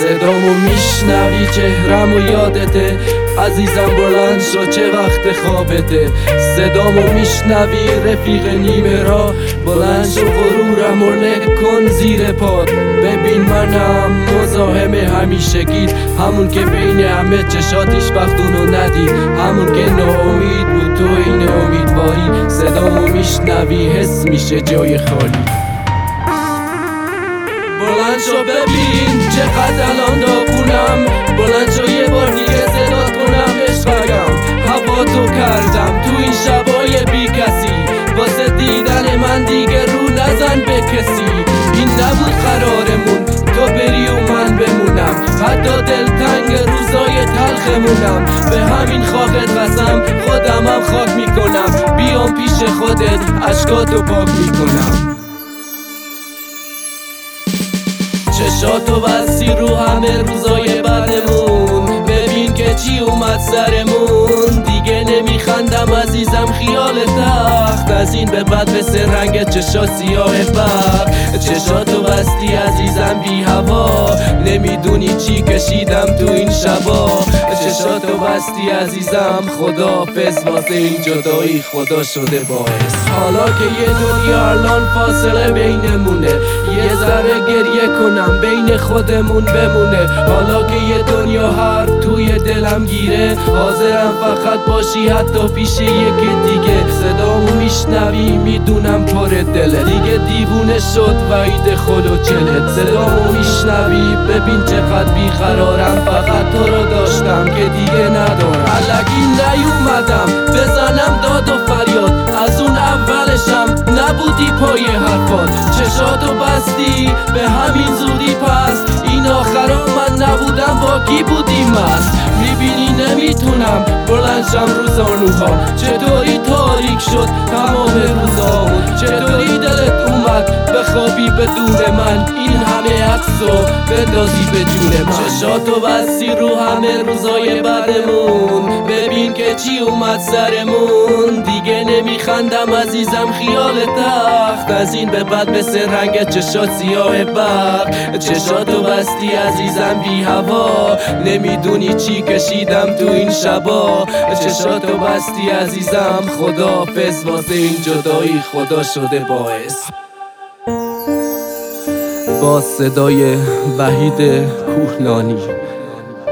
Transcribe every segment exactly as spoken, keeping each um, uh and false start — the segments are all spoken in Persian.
صدامو میشنوی چهرمو یادته عزیزم بلند شو چه وقت خوابته صدامو میشنوی رفیق نیمه را بلند شو غرورمو کن زیر پات ببین منم مزاحم همیشگیت همون که بین همه چشاتیش وقت اونو ندید همون که ناامید بود تو این امیدواری صدامو میشنوی حس میشه جای خالی بلند شو ببین چقدر الان داغونم بلند شو یه بار دیگه صدات کنم عشقم هوا تو کردم تو این شبای بی کسی واسه دیدن من دیگه رو نزن به کسی این نبود قرارمون تو بری و من بمونم حتی دلتنگ روزای تلخمونم به همین خاکت قسم خودمم خاک میکنم بیام پیش خودت اشکاتو پاک میکنم چشاتو بستی رو همه روزای بعدمون ببین که چی اومد سرمون دیگه نمیخندم عزیزم خیال تخت از این به بعد مثل رنگ چشا سیاه برق چشاتو بستی عزیزم بی هوا نمیدونی چی کشیدم تو این شبا چشاتو بستی عزیزم خداحافظ واسه این جدایی خدا شده باعث حالا که یه دنیا الان فاصله بینمونه یه ذره گریه کنم بین خودمون بمونه حالا که یه دنیا هر توی دلم گیره حاضرم فقط باشی حتی پیش یکی دیگه صدامو میشنوی میدونم پر دله دیگه دیوونه شد وعید خلوچلت صدامو میشنوی ببین چقدر بیقرارم فقط تو رو داشتم که دیگه ندارم الکی نیومدم بزنم داد و فریاد از اون اولشم نبودی پای حرفات چشاتو بستی به همین زودی پس این آخرا من نبودم با کی بودی مست میبینی نمیتونم بلندشم رو زانوها چطوری تاریک شد تمام روزامون چطوری دلت اومد بخوابی بدون من این همه عکسو بندازی به جون من چشاتو بستی رو همه روزای بعدمون ببین که چی اومد سرمون دیگه نمیخندم عزیزم خیال تخت از این به بعد مثل رنگ چشات سیاه برق چشاتو بستی عزیزم بی هوا نمیدونی چی کشیدم تو این شبا چشاتو بستی عزیزم خداحافظ واسه این جدایی خدا شده باعث با صدای وحید کوهنانی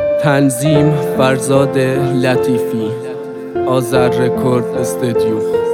تنظیم فرزاد لطیفی آذر رکورد استودیو